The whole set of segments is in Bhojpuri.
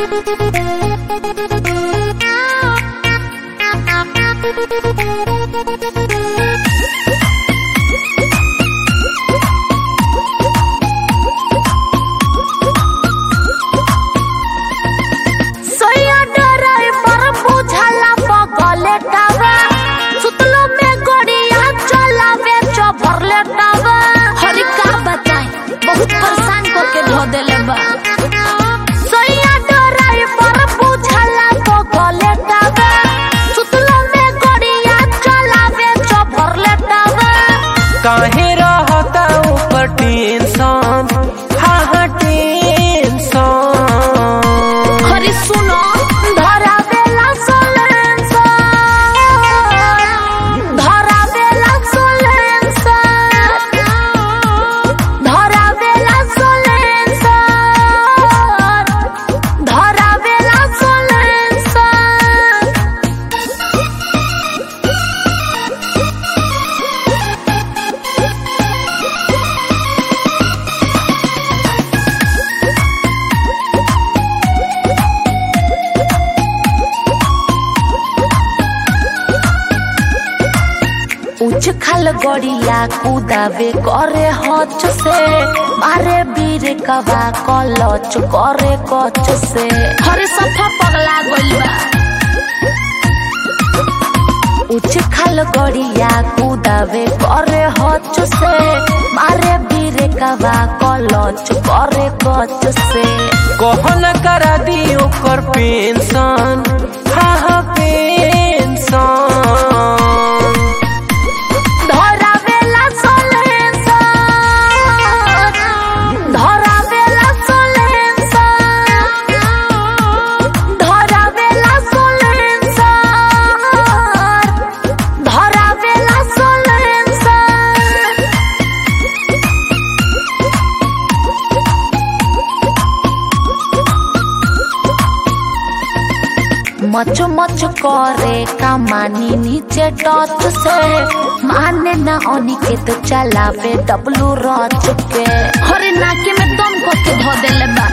काहे रहता ऊपर टेंशन, हाँ हाँ टेंशन। हरी सुनो धरा बेला सोलेंसन, धरा बेला सोलेंसन, धरा बेला सोलेंसन, धरा बेला सोलेंसन। उच खाल गड़िया कूदावे करे हच से, मारे बीर कवा कलच करे कच से। हरे सफा पगला गइल बा। उच खाल गड़िया कूदावे करे हच से, मारे बीर कवा कलच करे कच से। कहन करा दी ओकर पेंशन, हाँ हाँ पेंशन। मच मच करे कमानी नीचे टच से, माने ना अनिकेत चलावे डब्लू रच के। हरे नाके में दम करके धो देले बा।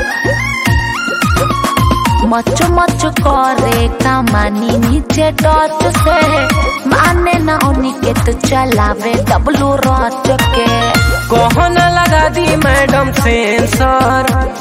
मच मच करे कमानी नीचे टच से, माने ना अनिकेत चलावे डब्लू रच के। कहन लगा दी मैडम सेंसर,